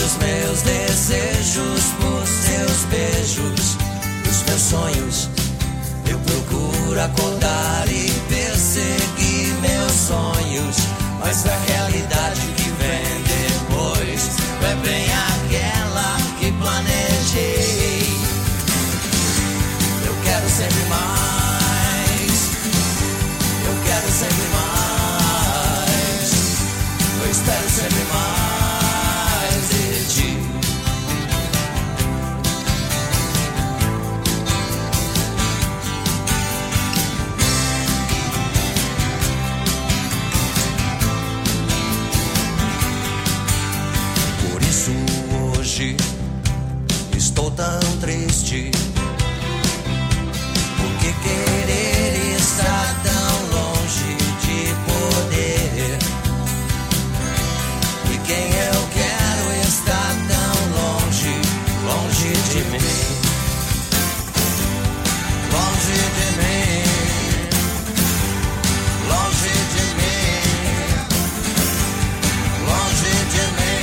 os meus desejos por seus beijos, os meus sonhos. Eu procuro acordar e perseguir meus sonhos, mas a realidade que vem depois não é bem aquela que planejei. Eu quero sempre mais, eu quero sempre mais, eu espero sempre mais de ti. Por isso hoje estou tão triste, porque querer estar tão longe de poder. E quem eu quero está tão longe, longe de mim, longe de mim, longe de mim, longe de mim.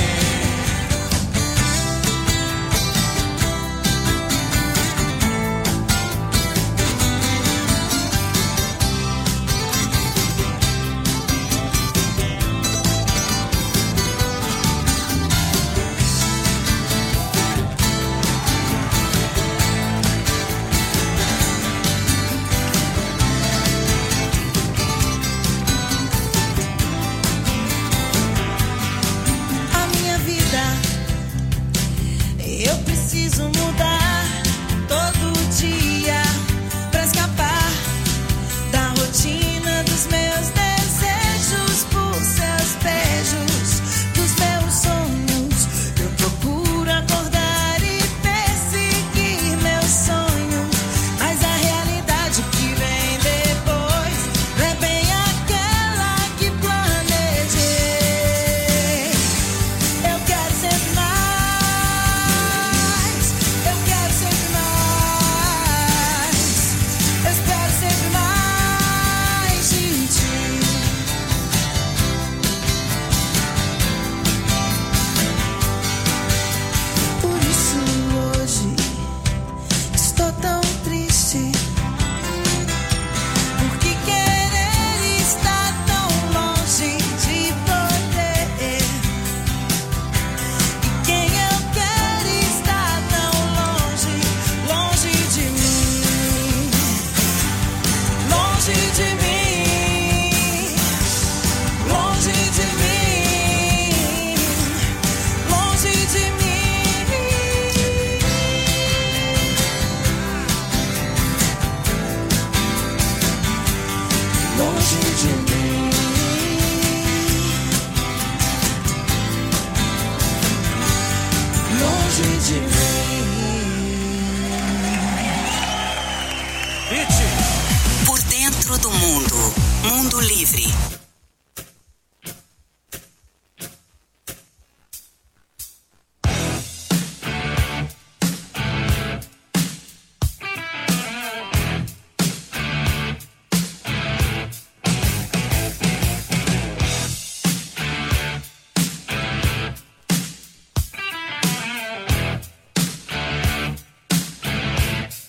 Eu preciso mudar todo dia pra escapar da rotina dos meus desejos por seus beijos, dos meus sonhos. Eu procuro acordar e perseguir meus sonhos, mas a realidade que vem depois não é bem aquela que planejei. Eu quero sempre mais. Por dentro do mundo. Mundo Livre.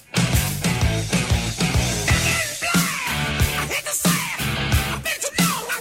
I hate to say it, I bet you know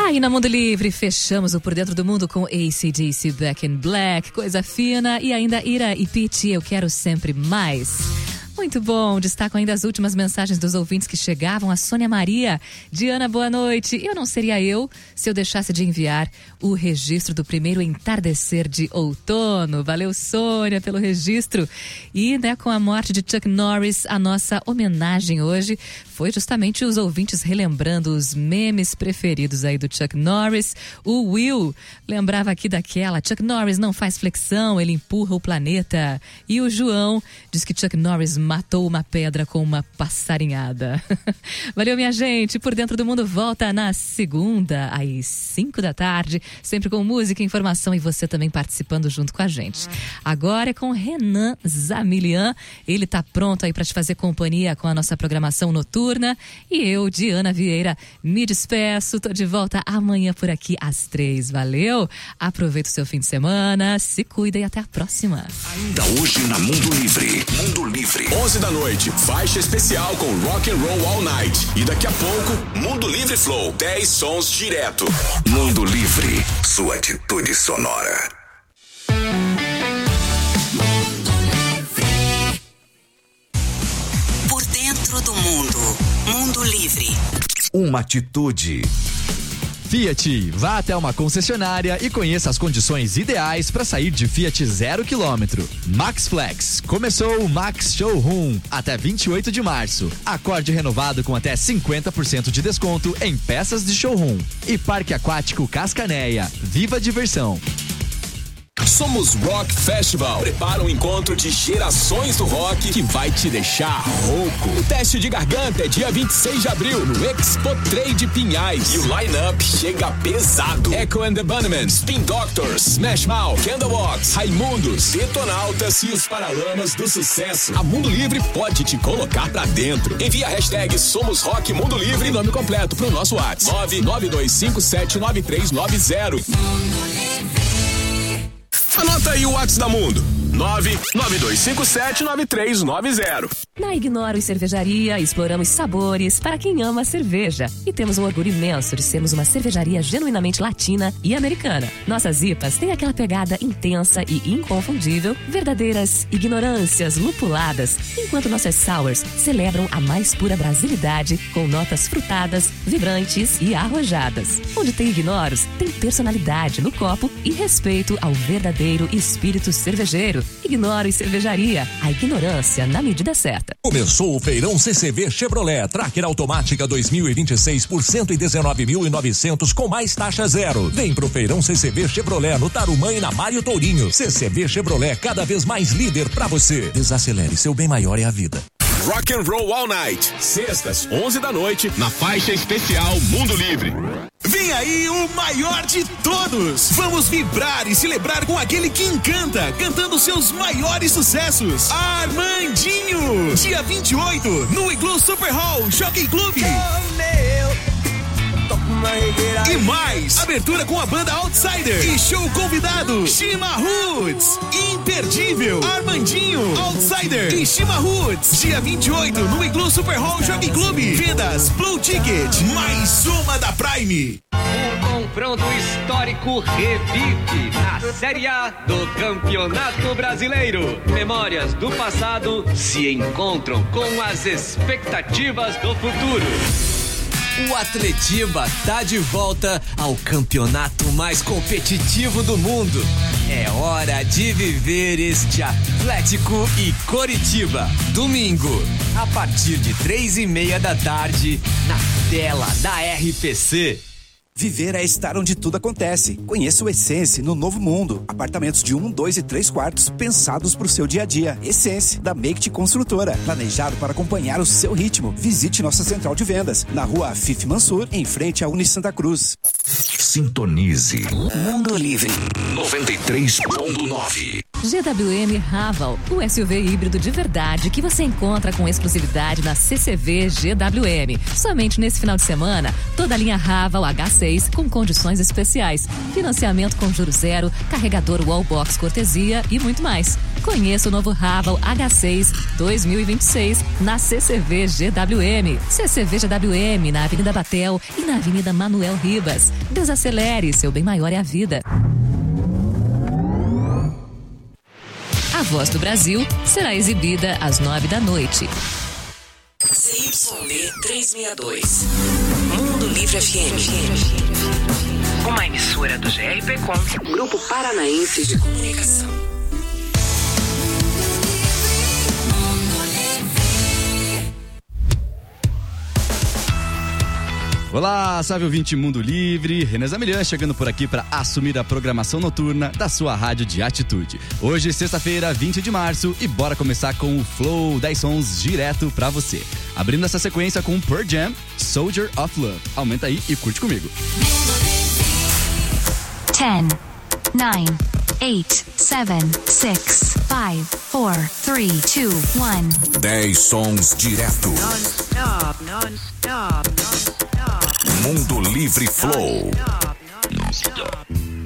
Aí na Mundo Livre, fechamos o Por Dentro do Mundo com AC/DC Back in Black, coisa fina, e ainda Ira e Pitty, Eu Quero Sempre Mais. Muito bom, destaco ainda as últimas mensagens dos ouvintes que chegavam. A Sônia Maria, Diana, boa noite. Eu não seria eu se eu deixasse de enviar o registro do primeiro entardecer de outono. Valeu, Sônia, pelo registro. E, com a morte de Chuck Norris, a nossa homenagem hoje foi justamente os ouvintes relembrando os memes preferidos aí do Chuck Norris. O Will lembrava aqui daquela: Chuck Norris não faz flexão, ele empurra o planeta. E o João diz que Chuck Norris matou uma pedra com uma passarinhada. Valeu, minha gente. Por Dentro do Mundo volta na segunda, às 5 da tarde, sempre com música, informação e você também participando junto com a gente. Agora é com Renan Zamilian. Ele tá pronto aí para te fazer companhia com a nossa programação noturna. E eu, Diana Vieira, me despeço. Tô de volta amanhã por aqui às 3. Valeu? Aproveita o seu fim de semana, se cuida e até a próxima. Ainda hoje na Mundo Livre. Mundo Livre. 11 da noite, faixa especial com Rock and Roll All Night. E daqui a pouco, Mundo Livre Flow, 10 sons direto. Mundo Livre, sua atitude sonora. Por Dentro do Mundo. Mundo Livre. Uma atitude. Fiat, vá até uma concessionária e conheça as condições ideais para sair de Fiat 0 km. Max Flex, começou o Max Showroom até 28 de março. Acorde renovado com até 50% de desconto em peças de showroom. E Parque Aquático Cascanéia, viva a diversão. Somos Rock Festival. Prepara um encontro de gerações do rock que vai te deixar rouco. O teste de garganta é dia 26 de abril no Expo Trade Pinhais. E o line-up chega pesado. Echo and the Bunnymen, Spin Doctors, Smash Mouth, Candlebox, Raimundos, Detonautas e os Paralamas do Sucesso. A Mundo Livre pode te colocar pra dentro. Envia a hashtag Somos Rock Mundo Livre e nome completo pro nosso WhatsApp 992579390. Anota aí o WhatsApp da Mundo. 992579390. Na Ignoro e Cervejaria, exploramos sabores para quem ama cerveja. E temos um orgulho imenso de sermos uma cervejaria genuinamente latina e americana. Nossas IPAs têm aquela pegada intensa e inconfundível, verdadeiras ignorâncias lupuladas, enquanto nossas sours celebram a mais pura brasilidade com notas frutadas, vibrantes e arrojadas. Onde tem Ignoros, tem personalidade no copo e respeito ao verdadeiro espírito cervejeiro. Ignoro e Cervejaria, a ignorância na medida certa. Começou o feirão CCV Chevrolet Tracker Automática 2026 por 119.900 com mais taxa zero. Vem pro feirão CCV Chevrolet no Tarumã e na Mário Tourinho. CCV Chevrolet, cada vez mais líder pra você. Desacelere, seu bem maior é a vida. Rock and Roll All Night, sextas, 11 da noite, na faixa especial Mundo Livre. Vem aí o maior de todos! Vamos vibrar e celebrar com aquele que encanta, cantando seus maiores sucessos. Armandinho! Dia 28, no Igloo Super Hall Jockey Club. E mais, abertura com a banda Outsider e show convidado Shima Roots. Imperdível, Armandinho, Outsider e Shima Roots. Dia 28 no Igloo Super Hall Jockey Club. Vendas Blue Ticket, mais uma da Prime. O confronto histórico revive na Série A do Campeonato Brasileiro. Memórias do passado se encontram com as expectativas do futuro. O Atletiba tá de volta ao campeonato mais competitivo do mundo. É hora de viver este Atlético e Coritiba. Domingo, a partir de 3:30 da tarde, na tela da RPC. Viver é estar onde tudo acontece. Conheça o Essence no Novo Mundo. Apartamentos de 1, 2 e 3 quartos pensados para o seu dia a dia. Essence, da Make Construtora. Planejado para acompanhar o seu ritmo. Visite nossa central de vendas na rua Afif Mansur, em frente à Uni Santa Cruz. Sintonize. Mundo Livre. 93.9. GWM Raval, o SUV híbrido de verdade que você encontra com exclusividade na CCV GWM. Somente nesse final de semana, toda a linha Raval H6 com condições especiais, financiamento com juros zero, carregador wallbox cortesia e muito mais. Conheça o novo Raval H6 2026 na CCV GWM. CCV GWM na Avenida Batel e na Avenida Manuel Ribas. Desacelere, seu bem maior é a vida. A Voz do Brasil será exibida às 21h. CYB 362. Mundo Livre FM. Uma emissora do GRPcom, Grupo Paranaense de Comunicação. Olá, salve ouvinte Mundo Livre, Renan Zamilian chegando por aqui para assumir a programação noturna da sua rádio de atitude. Hoje, sexta-feira, 20 de março, e bora começar com o Flow 10 sons direto pra você. Abrindo essa sequência com Pearl Jam, Soldier of Love. Aumenta aí e curte comigo. 10, 9, 8, 7, 6, 5, 4, 3, 2, 1. 10 sons direto. Non-stop, non-stop, non-stop. Mundo Livre Flow. Non-stop.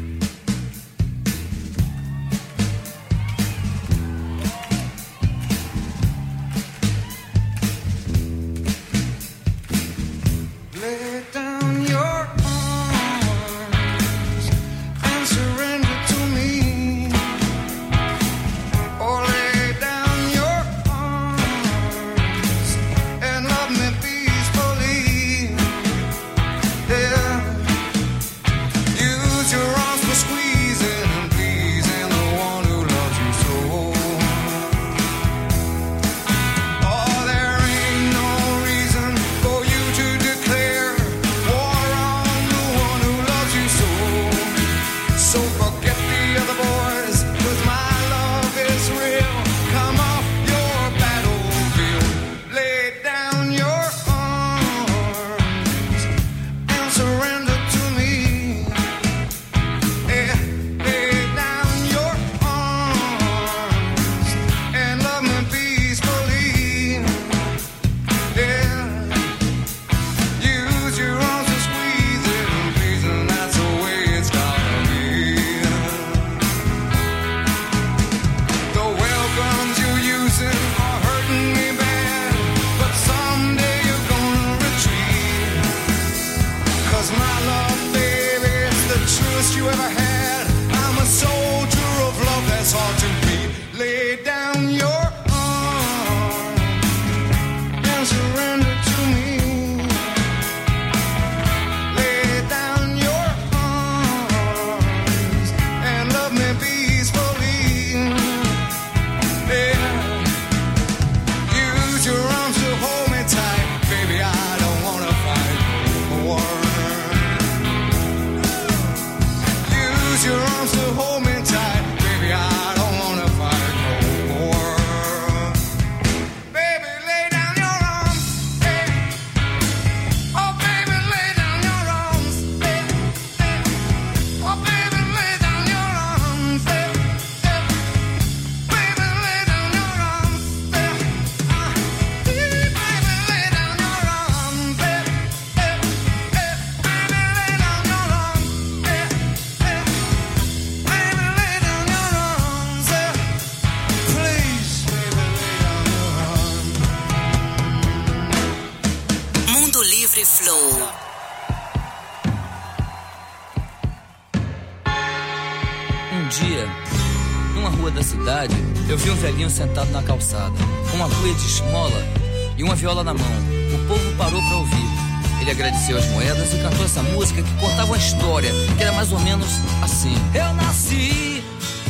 Eu vi um velhinho sentado na calçada, com uma cuia de esmola e uma viola na mão. O povo parou para ouvir. Ele agradeceu as moedas e cantou essa música que contava uma história, que era mais ou menos assim. Eu nasci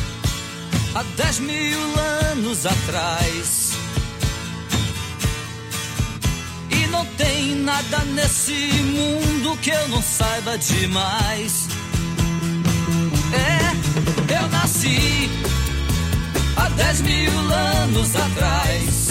há 10.000 anos atrás e não tem nada nesse mundo que eu não saiba demais. Eu nasci há 10.000 anos atrás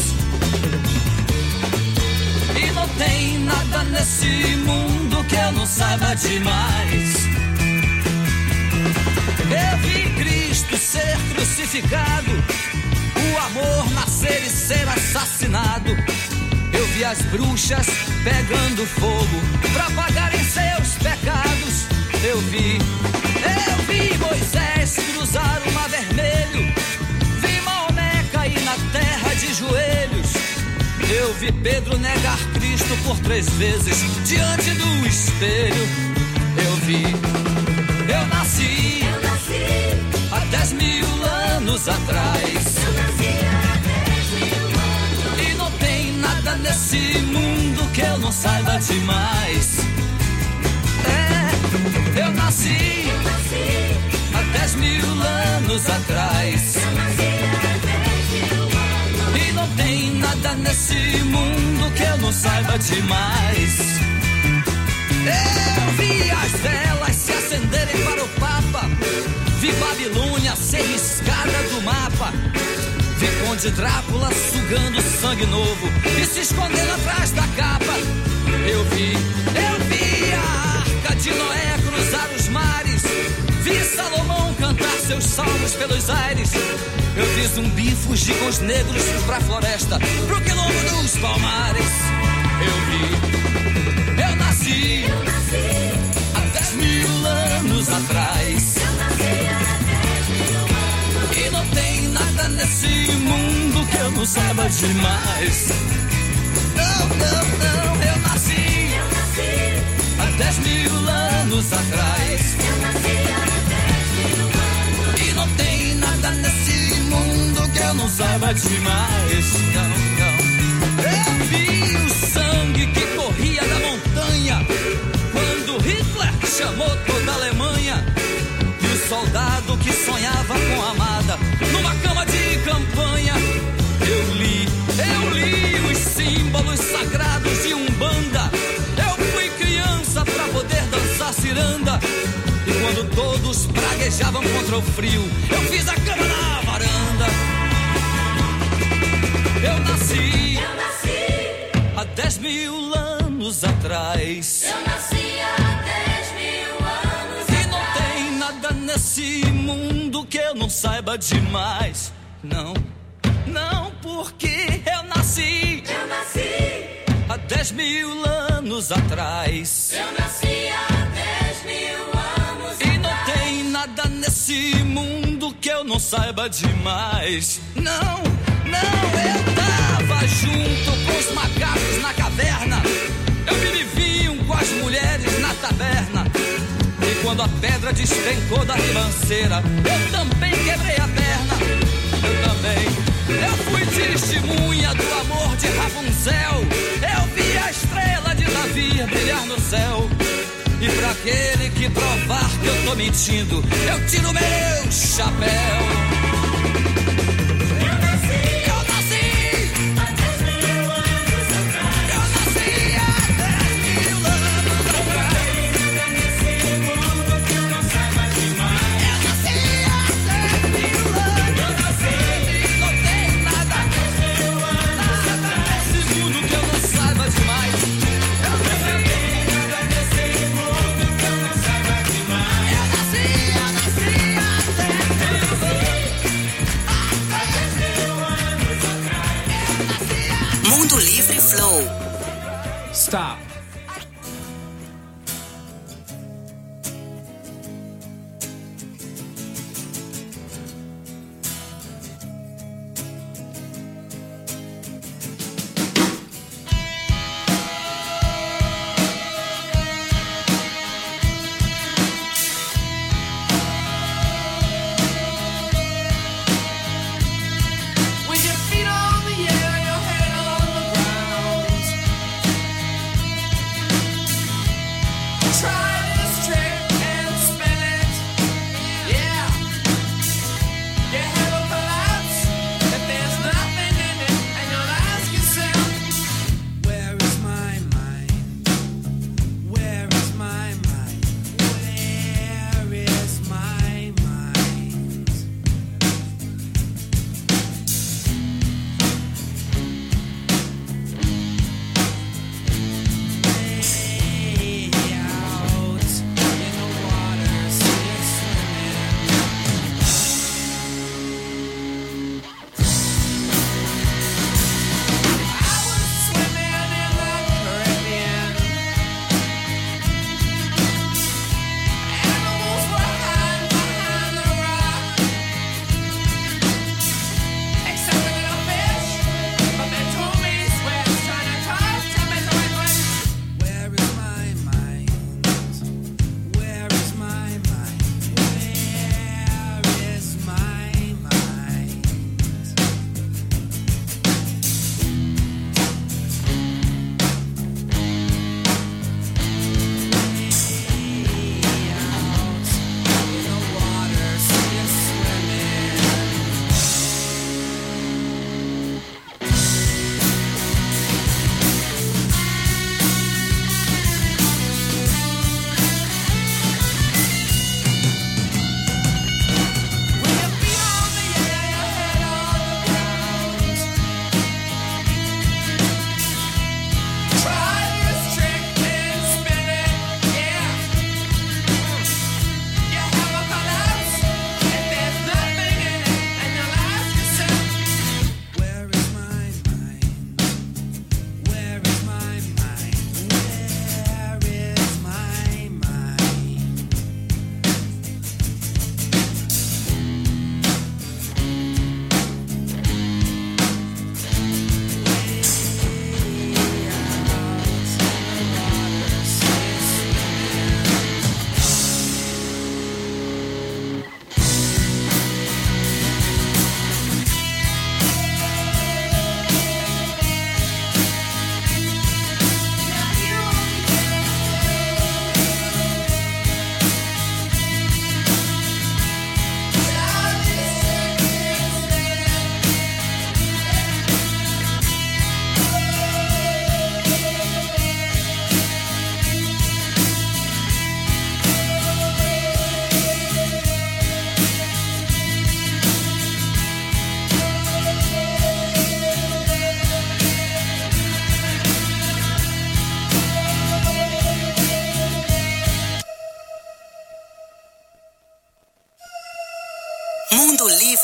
e não tem nada nesse mundo que eu não saiba demais. Eu vi Cristo Cristo ser crucificado, o amor nascer e ser assassinado. Eu vi as bruxas pegando fogo pra pagarem seus pecados. Eu vi Moisés cruzar o mar vermelho, vi Maomé cair na terra de joelhos. Eu vi Pedro negar Cristo por 3 vezes diante do espelho. Eu nasci há 10.000 anos atrás. E não tem nada nesse mundo que eu não saiba demais. Eu nasci há 10.000 anos atrás. E não tem nada nesse mundo que eu não saiba demais. Eu vi as velas se acenderem para o Papa, vi Babilônia ser riscada do mapa, vi Conde Drácula sugando sangue novo e se escondendo atrás da capa. Eu vi a Arca de Noé cruzar os mares, vi Salomão cantar seus salmos pelos aires. Eu vi Zumbi fugir com os negros pra floresta, pro quilombo dos palmares. Eu nasci há 10.000 anos atrás. E não tem nada nesse mundo que eu não saiba demais. Não, eu nasci há 10.000 anos atrás. E não tem nada nesse mundo que eu não saiba demais. Não. Eu vi o sangue que corria da montanha quando Hitler chamou toda a Alemanha. E o soldado que sonhava com a amada numa cama de campanha. Eu li os símbolos sagrados de Umbanda. Eu fui criança pra poder dançar ciranda. E quando todos praguejavam contra o frio, eu fiz a cama na varanda. Eu nasci há 10.000 anos atrás. Eu nasci há 10.000 anos e não tem nada nesse mundo que eu não saiba demais. Não, porque eu nasci há 10.000 anos atrás. Eu nasci há 10.000 anos e não tem nada nesse mundo que eu não saiba demais. Não, eu tava junto com os macacos na caverna. Eu bebi vinho com as mulheres na taberna. E quando a pedra despencou da ribanceira, eu também quebrei a perna. Eu fui testemunha do amor de Rapunzel. Eu vi a estrela de Davi brilhar no céu. E pra aquele que provar que eu tô mentindo, eu tiro meu chapéu. Mundo Livre Flow. Stop. With your feet on the air, your head on the ground.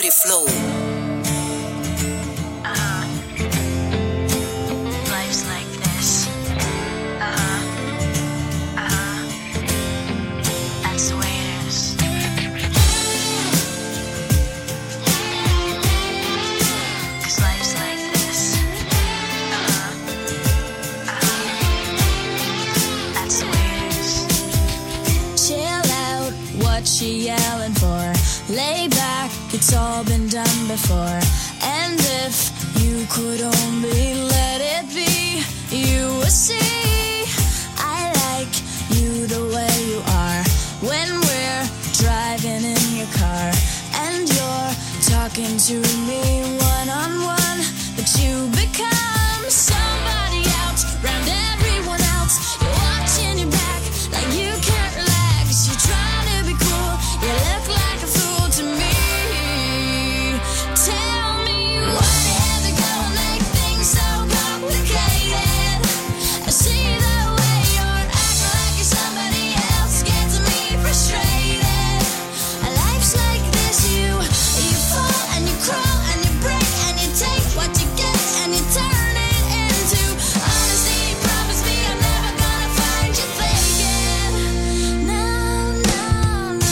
Livre Flow. Life's like this. That's the way it is. 'Cause life's like this. That's the way it is. Chill out, what you yelling for? Lay back, it's all been done before. And if you could only let it be, you would see I like you the way you are. When we're driving in your car and you're talking to me one-on-one, but you become somebody else round everyone else. You're watching your back like you can't relax. You're trying to be cool, you look like a fool to me. Tell me why you have to go and make things so complicated. I see the way you're acting like you're somebody else, gets me frustrated. Life's like this, you fall and you crawl and you break and you take what you get and you turn it into honesty. Promise me I'm never gonna find you faking. No, no, no.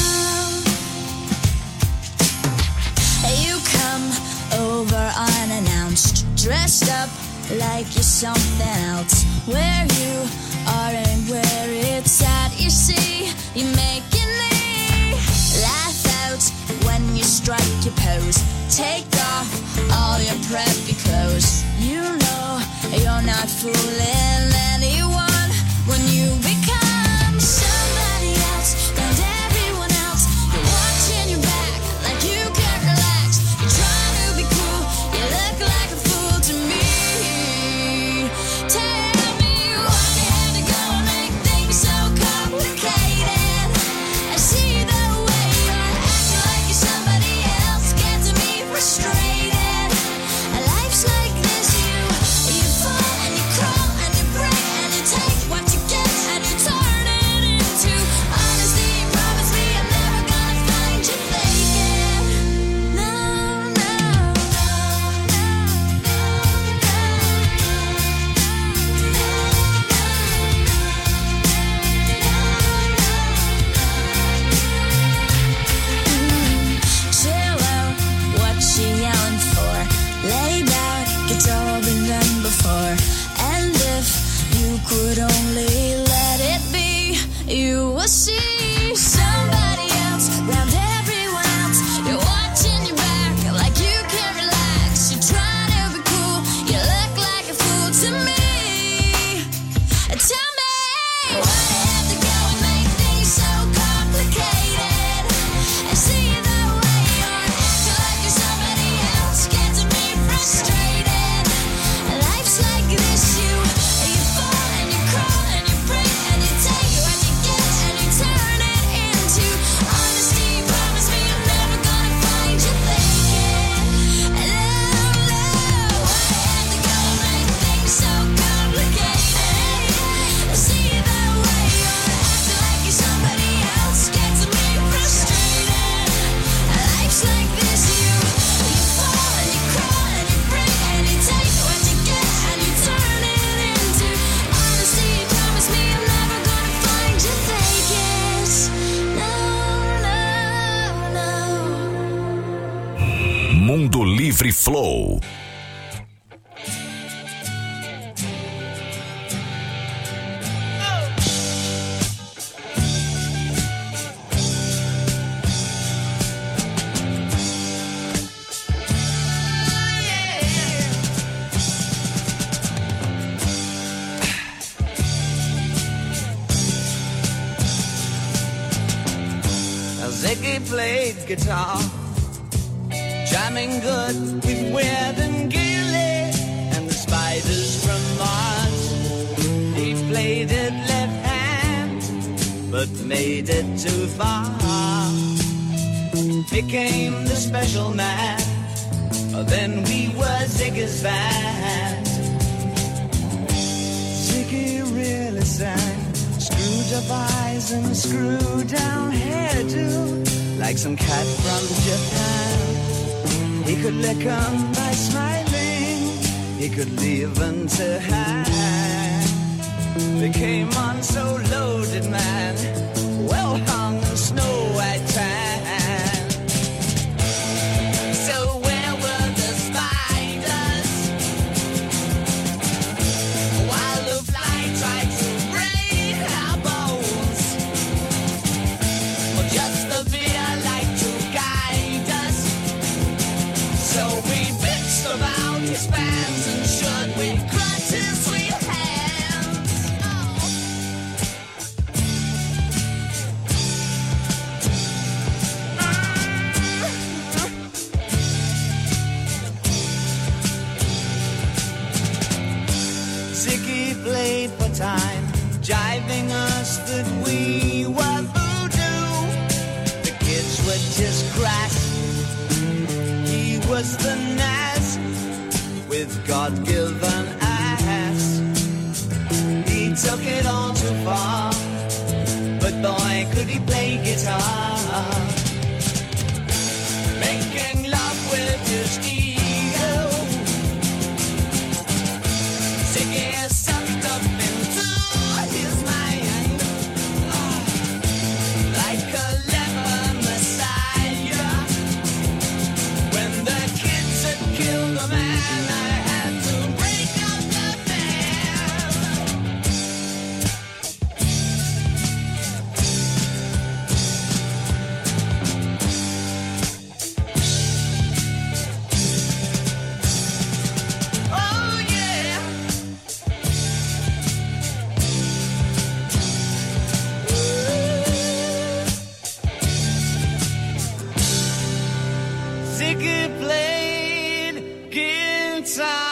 You come over unannounced, dressed up like you're something else. Where you are and where it's at, you see, you're making me laugh out when you strike your pose. Take off all your preppy clothes. You know you're not fooling anyone when you become somebody else and everyone else. You're watching your back like you can't relax. You're trying to be cool, you look like a fool to me. Tell me why you have to go and make things so complicated. I see the way you're acting like you're somebody else, gets me frustrated. Life's like this, you fall and you crawl and you break and you take what you get and you turn it into honesty. Promise me I'm never gonna find you faking. No, no, chill out, what you yelling for? Lay back, it's all been done before. And if you could only let it be, you will see somebody else round everyone else. You're watching your back like you can't relax. You're trying to be cool, you look like a fool to me. Tell me why you have to go and make things so complicated. I see the way you're acting like you're somebody else, gets me frustrated. Life's like this, you fall and you crawl and you break and you take what you get and you turn it into honesty. Promise me I'm never gonna find you faking. Why you have to go and make things so complicated. I see the way you're acting like you're somebody else, gets me frustrated. Life's like this, you fall and you crawl and you break and you take what you get and you turn it into honesty. Promise me I'm never gonna find you faking. No, no, no. Mundo Livre Flow. Ziggy played guitar, jamming good with Weird and Gilly and the Spiders from Mars. He played it left hand, but made it too far. Became the special man, then we were Ziggy's band. Ziggy really sang, screwed up eyes and screwed down hairdo, like some cat from Japan. He could lick 'em by smiling. He could leave them to hang. They came on so loaded, man, well hung in snow white tan. So where were the spiders while the fly tried to break our bones? Or just the beer like to guide us? So we bitched about his fans, and should we crush his sweet hands? Ziggy played for time, jiving us that we were voodoo. The kids were just crass. He was the Nas with God-given ass. He took it all too far, but boy, could he play guitar. Making love with his ego. Ziggy sucked up into his mind like a leper messiah. When the kids had killed the man, I had to break up the band. Oh yeah. Ziggy played guitar.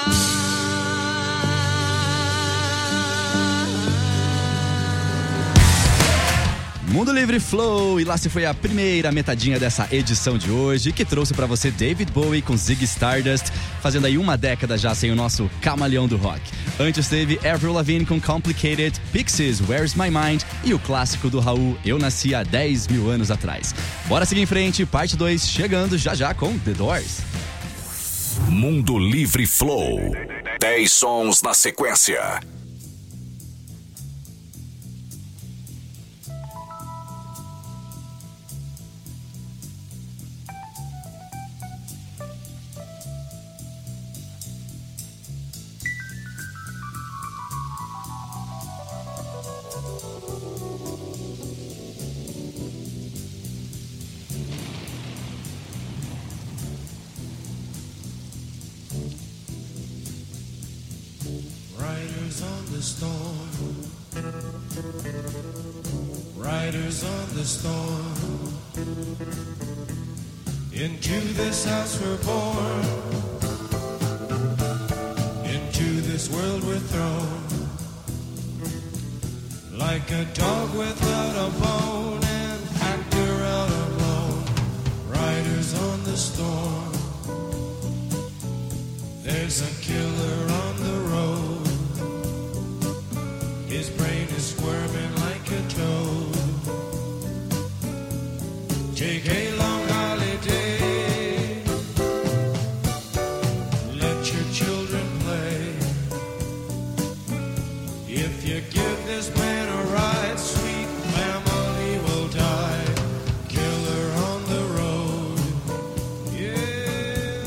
Mundo Livre Flow, e lá se foi a primeira metadinha dessa edição de hoje, que trouxe pra você David Bowie com Ziggy Stardust, fazendo aí uma década já sem o nosso camaleão do rock. Antes teve Avril Lavigne com Complicated, Pixies, Where's My Mind e o clássico do Raul, Eu Nasci há 10 mil anos atrás. Bora seguir em frente, parte 2, chegando já já com The Doors. Mundo Livre Flow. 10 sons na sequência. Riders on the storm. Riders on the storm. Into this house we're born. Into this world we're thrown. Like a dog without a bone, an actor out alone. Riders on the storm. There's a killer on the road. His brain is squirming like a toad. Take a long holiday. Let your children play. If you give this man a ride, sweet family will die. Killer on the road. Yeah.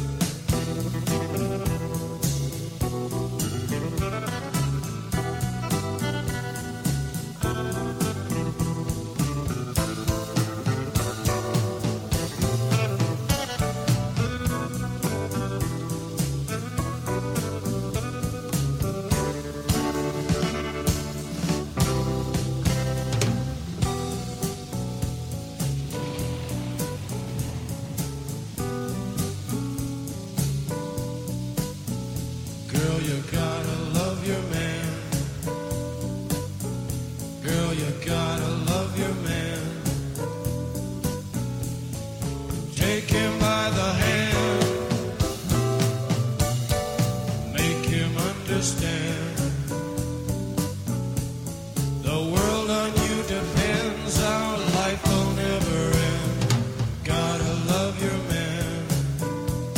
Girl, you gotta love your man. Girl, you gotta love your man. Take him by the hand. Make him understand. The world on you depends. Our life will never end. Gotta love your man.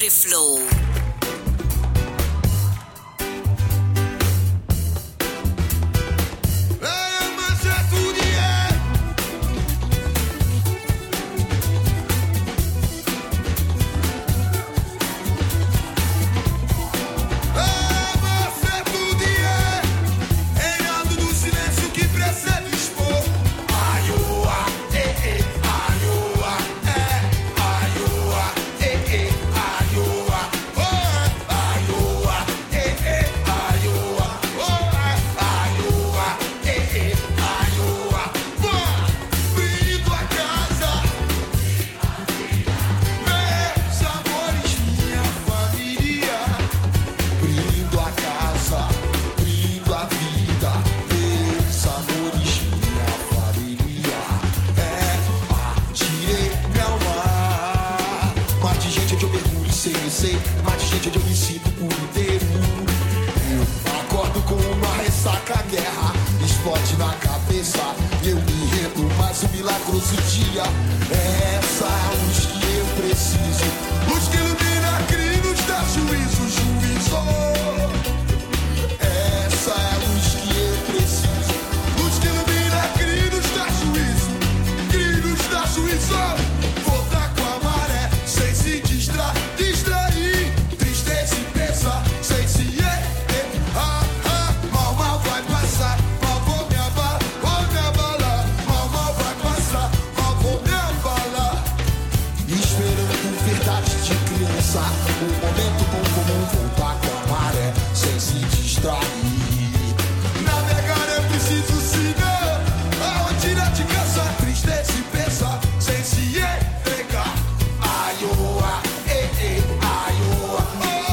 Livre Flow. Mas de gente onde eu me sinto por inteiro. Eu acordo com uma ressaca, guerra explode na cabeça. Eu me rendo, mas um milagroso dia. Essa é a luz que eu preciso. Luz que ilumina, cria e nos dá juízo, juízo. Essa é a luz que eu preciso. Luz que ilumina, cria e nos dá juízo, cria e nos dá juízo. Voltar com a maré, sem se distrair. Tristeza e pensa, sem se mal vai passar, mal vou me abalar, mal vai passar, mal vou me abalar. Esperando verdade de criança, um momento bom comum, voltar com a maré, sem se distrair. Navegar é preciso siga, aonde irá te cansar. Tristeza e pensa, sem se entregar. Aioa, aioa.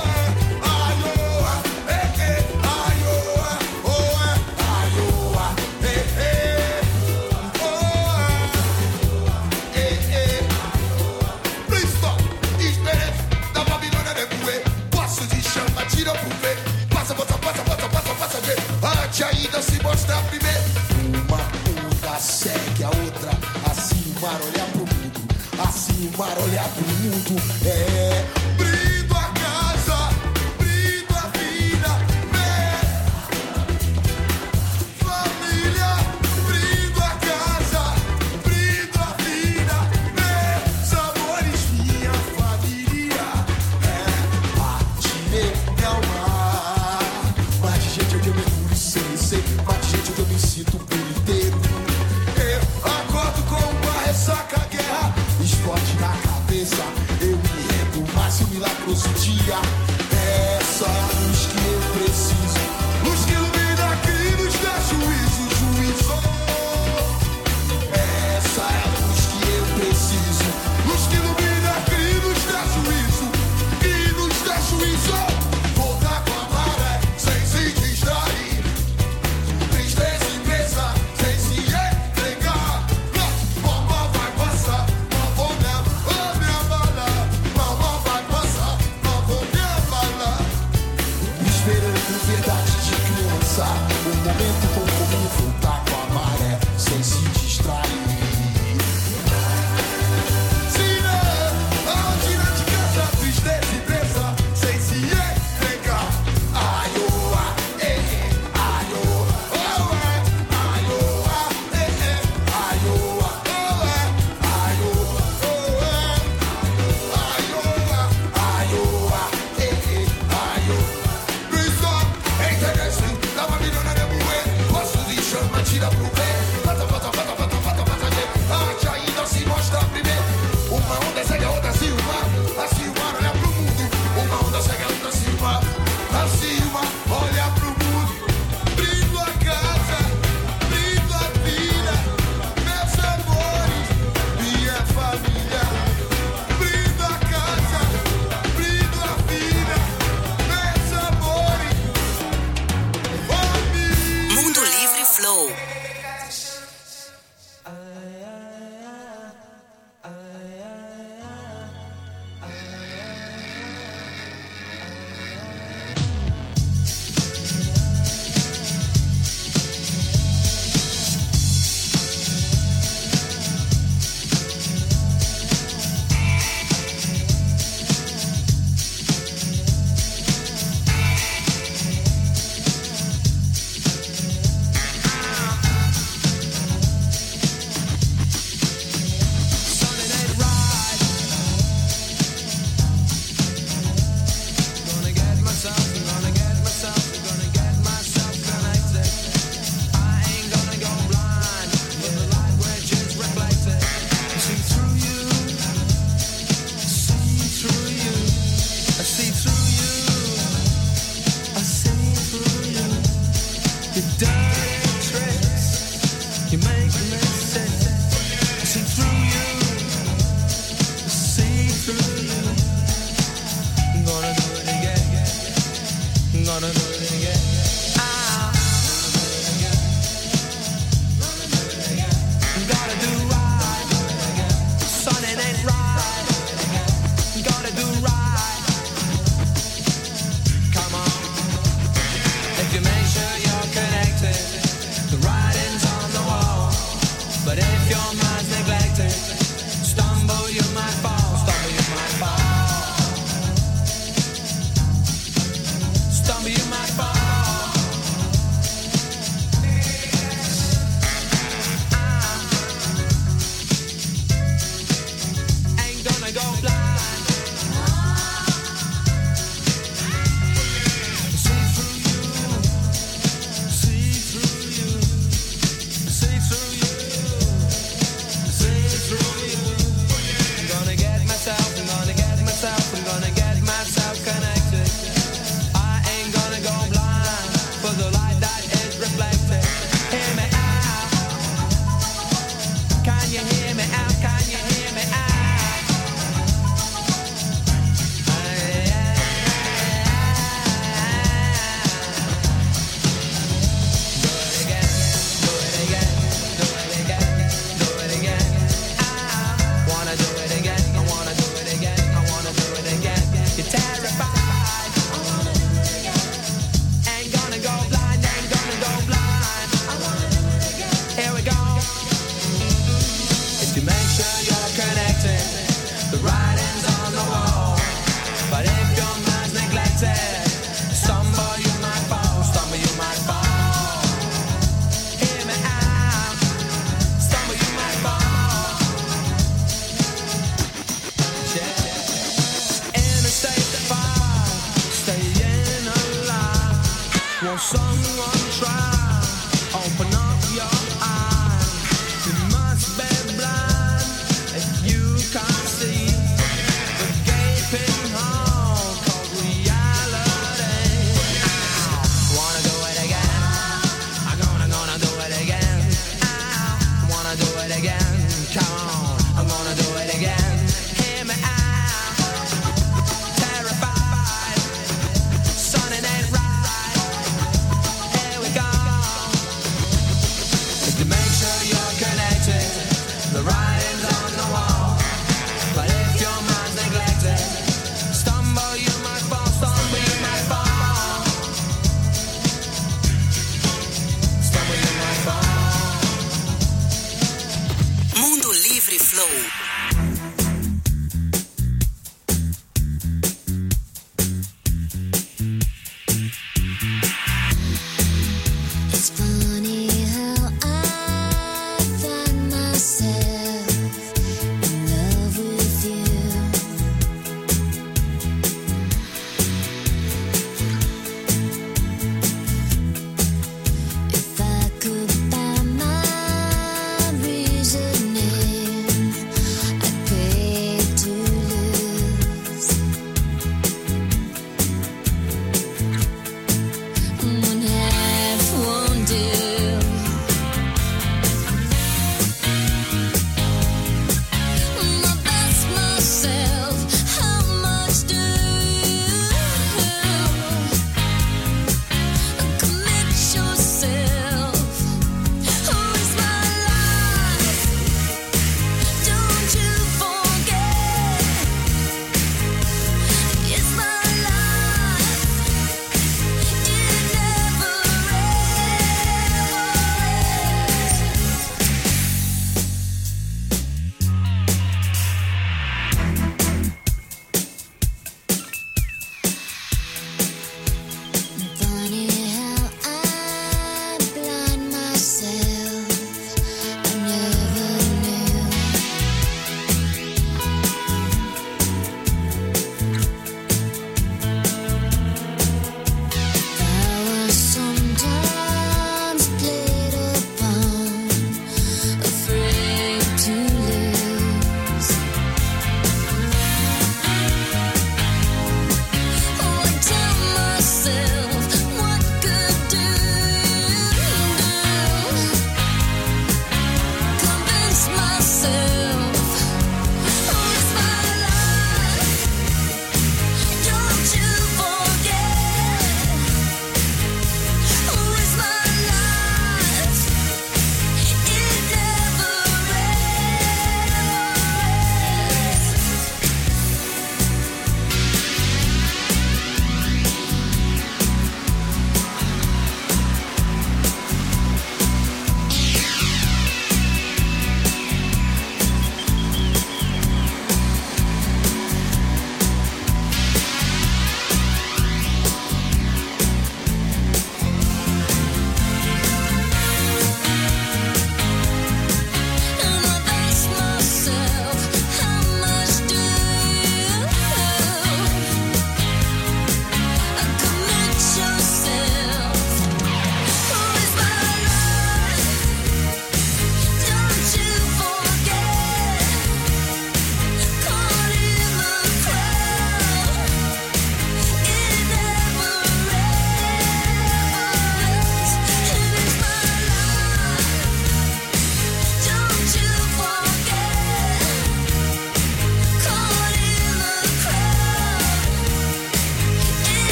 Ainda se mostrar primeiro. Uma onda segue a outra. Assim o mar olhar pro mundo. Assim o mar olhar pro mundo. É brindo a casa, brindo a vida. Família, brindo a casa, brindo a vida. Meus amores, minha família. Atirei ao mar. Mas de gente onde eu me mas de gente onde eu me sinto por inteiro. Eu acordo com uma ressaca, guerra explode na cabeça. Eu me rendo, mas um milagroso dia. Essa é a luz que eu preciso. Luz que ilumina, cria e nos dá juízo, juízo. Essa é a luz que eu preciso. Luz que ilumina, cria e nos dá juízo, cria e nos dá juízo. Voltar com a maré, sem se distrair.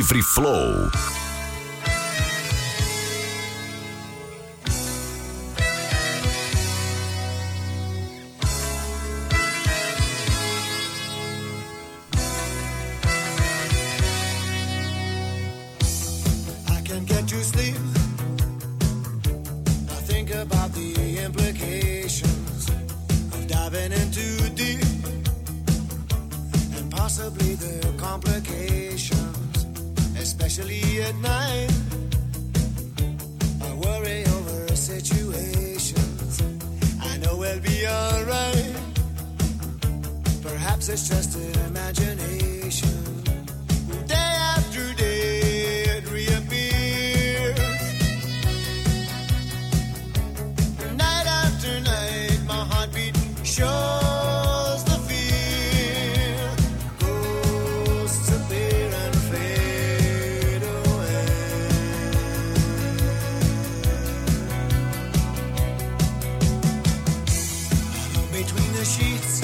Livre Flow. I can't get to sleep. I think about the implications of diving in too deep, and possibly the complications, especially at night. I worry over situations. I know we'll be alright. Perhaps it's just an imagination. Day after day it reappears. Night after night my heartbeat shows the fear. Ghosts appear and fade away. Alone between the sheets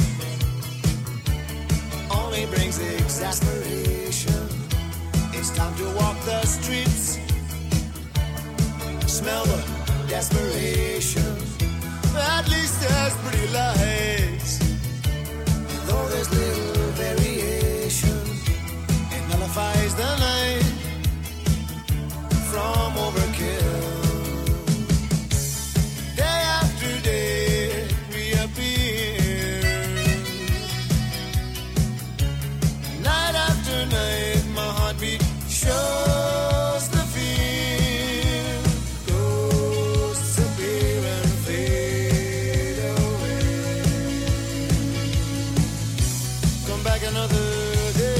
only brings exasperation. It's time to walk the streets, smell the desperation. At least there's pretty lights, though there's little variation. It nullifies the night from overkill. Day after day it reappears. Night after night my heartbeat shows the fear. Ghosts appear and fade away. Come back another day.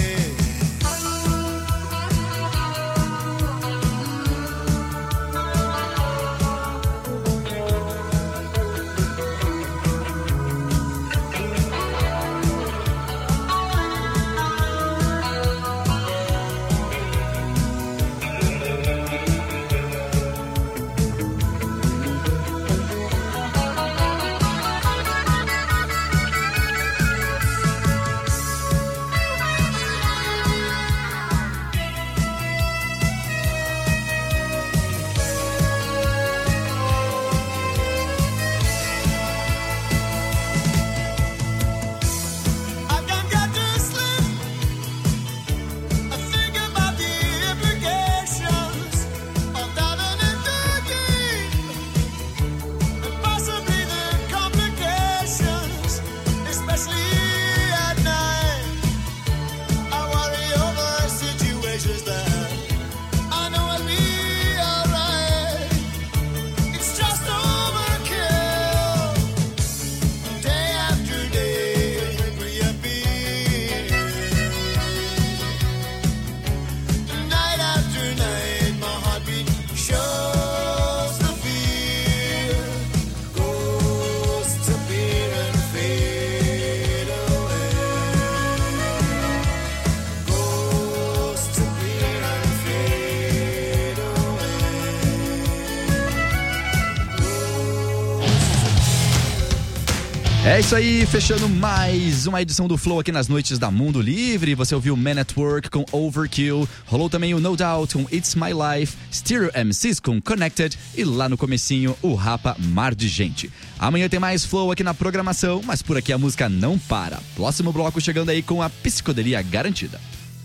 I can't get to sleep. I think about the implications of diving in too deep, and possibly the complications, especially at night. I worry over situations that I know will be alright. It's just overkill. Day after day it reappears. Night after night my heartbeat shows the fear. Ghosts appear and fade away. Ghosts appear and fade É isso aí, fechando mais uma edição do Flow aqui nas noites da Mundo Livre. Você ouviu Man at Work com Overkill, rolou também o No Doubt com It's My Life, Stereo MCs com Connected e lá no comecinho o Rapa Mar de Gente. Amanhã tem mais Flow aqui na programação, mas por aqui a música não para. Próximo bloco chegando aí com a psicodelia garantida.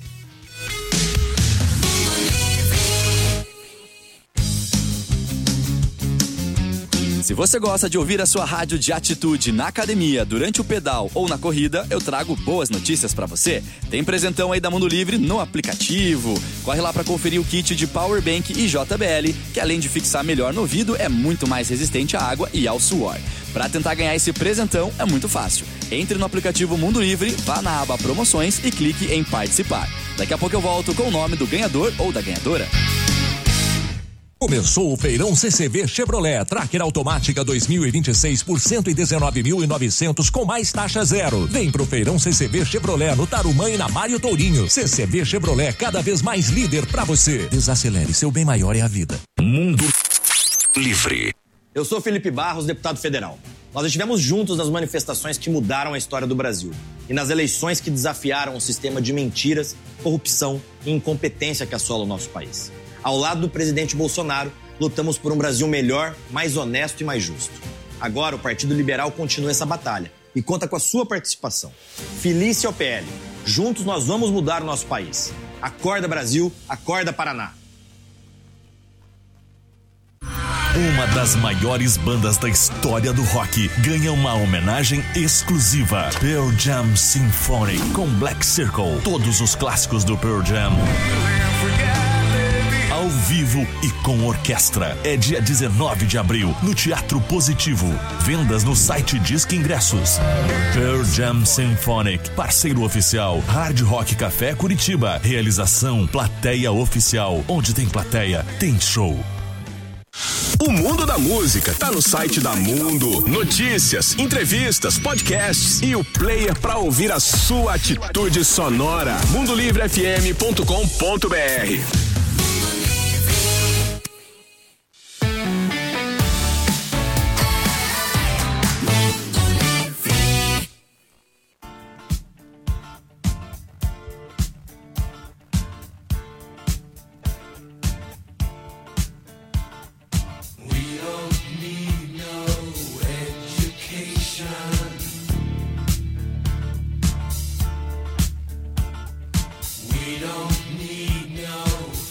Se você gosta de ouvir a sua rádio de atitude na academia, durante o pedal ou na corrida, eu trago boas notícias pra você. Tem presentão aí da Mundo Livre no aplicativo. Corre lá pra conferir o kit de Powerbank e JBL, que além de fixar melhor no ouvido, é muito mais resistente à água e ao suor. Pra tentar ganhar esse presentão é muito fácil. Entre no aplicativo Mundo Livre, vá na aba Promoções e clique em Participar. Daqui a pouco eu volto com o nome do ganhador ou da ganhadora. Começou o feirão CCV Chevrolet Tracker Automática 2026 por 119.900 com mais taxa zero. Vem pro feirão CCV Chevrolet no Tarumã e na Mário Tourinho. CCV Chevrolet, cada vez mais líder pra você. Desacelere, seu bem maior é a vida. Mundo Livre. Eu sou Felipe Barros, deputado federal. Nós estivemos juntos nas manifestações que mudaram a história do Brasil e nas eleições que desafiaram um sistema de mentiras, corrupção e incompetência que assola o nosso país. Ao lado do presidente Bolsonaro, lutamos por um Brasil melhor, mais honesto e mais justo. Agora, o Partido Liberal continua essa batalha e conta com a sua participação. Filice ao PL. Juntos nós vamos mudar o nosso país. Acorda, Brasil. Acorda, Paraná. Uma das maiores bandas da história do rock ganha uma homenagem exclusiva. Pearl Jam Symphony com Black Circle. Todos os clássicos do Pearl Jam ao vivo e com orquestra. É dia 19 de abril, no Teatro Positivo. Vendas no site Disque Ingressos. Pearl Jam Symphonic, parceiro oficial, Hard Rock Café Curitiba. Realização Plateia Oficial. Onde tem plateia, tem show. O mundo da música tá no site da Mundo. Notícias, entrevistas, podcasts e o player para ouvir a sua atitude sonora. mundolivrefm.com.br. We don't need no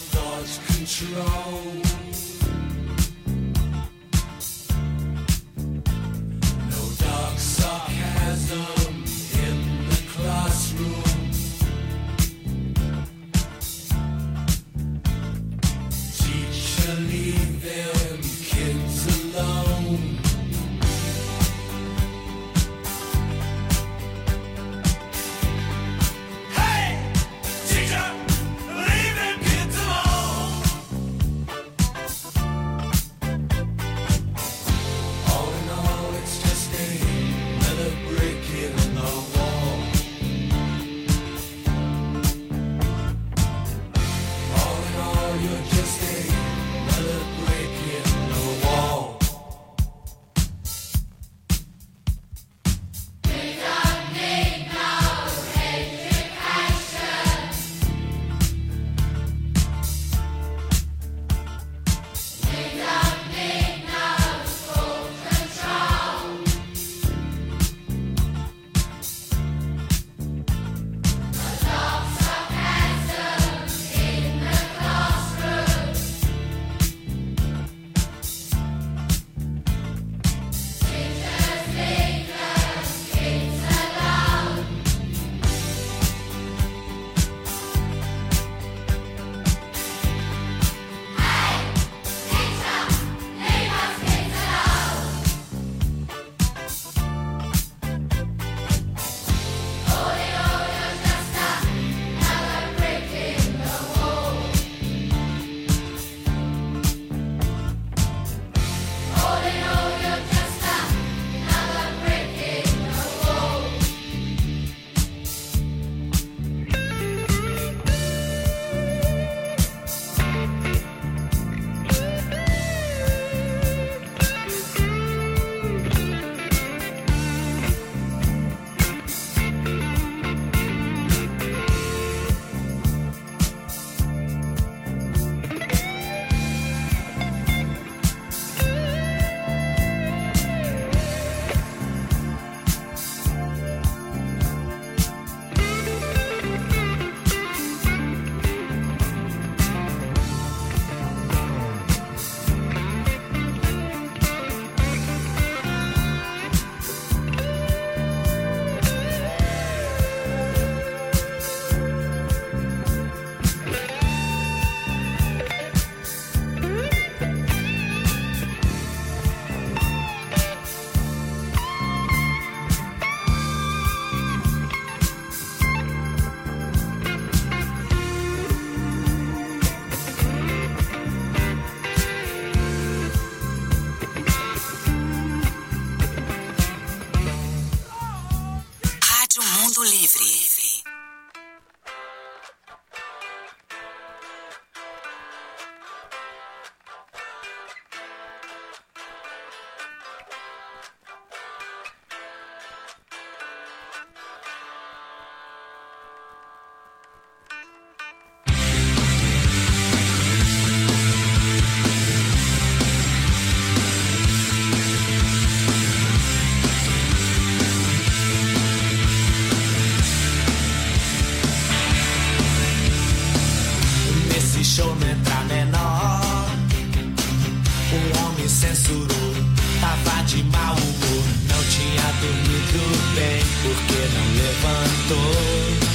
censurou, tava de mau humor, não tinha dormido bem, porque não levantou.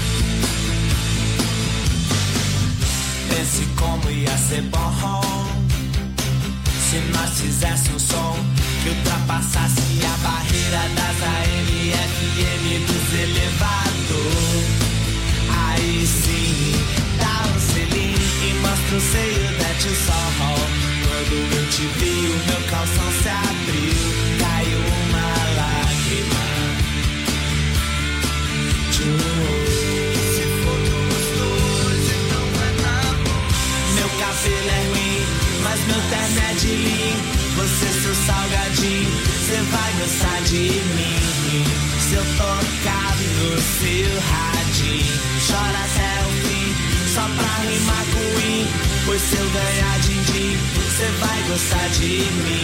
Pense como ia ser bom se nós fizéssemos um som que ultrapassasse a barreira das AM, FM, dos elevadores. Aí sim, dá um selinho e mostra o seio da tio Sol. Quando eu te vi, o meu calção se abriu, caiu uma lágrima. Se for gostoso, então vai na boa. Meu cabelo é ruim, mas meu terno é de linho. Você, seu salgadinho, você vai gostar de mim. Se eu tocar no seu radinho, chora até o fim, só pra rimar com o in. Pois se eu ganhar din-din, você vai gostar de mim.